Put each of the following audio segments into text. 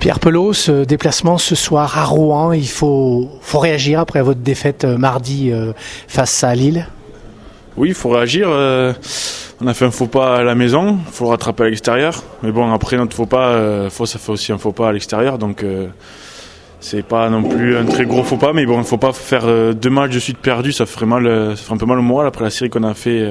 Pierre Pelot, ce déplacement ce soir à Rouen, il faut réagir après votre défaite mardi face à Lille. Oui, il faut réagir. On a fait un faux pas à la maison, il faut le rattraper à l'extérieur. Mais bon, après notre faux pas, ça fait aussi un faux pas à l'extérieur. Donc c'est pas non plus un très gros faux pas. Mais bon, il ne faut pas faire 2 matchs de suite perdus, ça ferait un peu mal au moral après la série qu'on a fait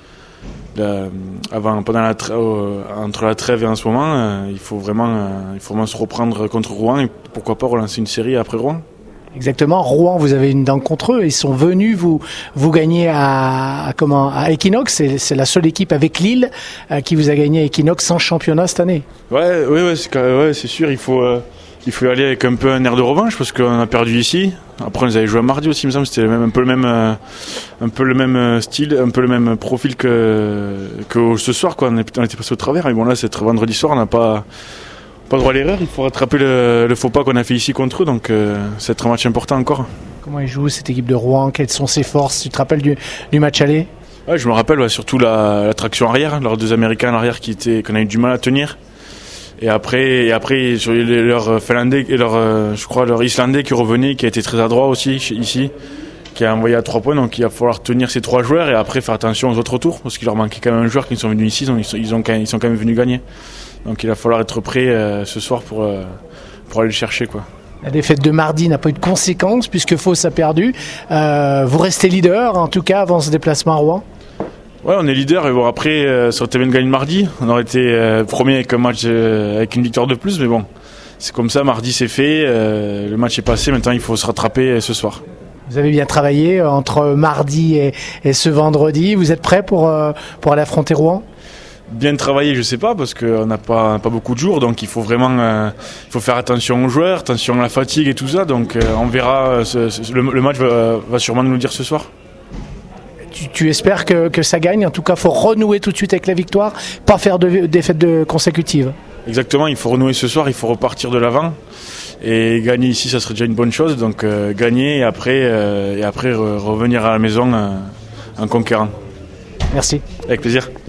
entre la trêve et en ce moment. Il faut vraiment se reprendre contre Rouen et pourquoi pas relancer une série après Rouen. Exactement. Rouen, vous avez une dent contre eux. Ils sont venus vous gagner à Equinox. C'est la seule équipe avec Lille qui vous a gagné à Equinox sans championnat cette année. Ouais, c'est sûr. Il faut y aller avec un peu un air de revanche parce qu'on a perdu ici. Après, on les avait joué mardi aussi. Il me semble que c'était un peu le même style, un peu le même profil que ce soir. Quoi. On était passé au travers. Et bon là, c'est vendredi soir. On n'a pas droit à l'erreur, il faut rattraper le faux pas qu'on a fait ici contre eux, donc c'est un match important encore. Comment ils jouent cette équipe de Rouen? Quelles sont ses forces? Tu te rappelles du match aller? Ouais, je me rappelle surtout la traction arrière, leurs 2 Américains à l'arrière qu'on a eu du mal à tenir. Et après sur leur Finlandais et leur Islandais qui revenait, qui a été très adroit aussi ici, qui a envoyé à 3 points, donc il va falloir tenir ces 3 joueurs et après faire attention aux autres tours, parce qu'il leur manquait quand même un joueur qui sont venus ici, donc ils sont quand même venus gagner. Donc il va falloir être prêt ce soir pour aller le chercher, quoi. La défaite de mardi n'a pas eu de conséquences puisque Fos a perdu. Vous restez leader en tout cas avant ce déplacement à Rouen. Ouais, on est leader et bon après ça aurait été bien de gagner mardi. On aurait été premier avec un match avec une victoire de plus, mais bon c'est comme ça. Mardi c'est fait, le match est passé. Maintenant il faut se rattraper ce soir. Vous avez bien travaillé entre mardi et ce vendredi. Vous êtes prêt pour aller affronter Rouen? Bien travailler, je sais pas, parce qu'on n'a pas beaucoup de jours, donc il faut vraiment faut faire attention aux joueurs, attention à la fatigue et tout ça, donc on verra, le match va sûrement nous le dire ce soir. Tu espères que ça gagne? En tout cas, il faut renouer tout de suite avec la victoire, pas faire de défaites consécutives. Exactement, il faut renouer ce soir, il faut repartir de l'avant, et gagner ici, ça serait déjà une bonne chose, donc gagner et après revenir à la maison en conquérant. Merci. Avec plaisir.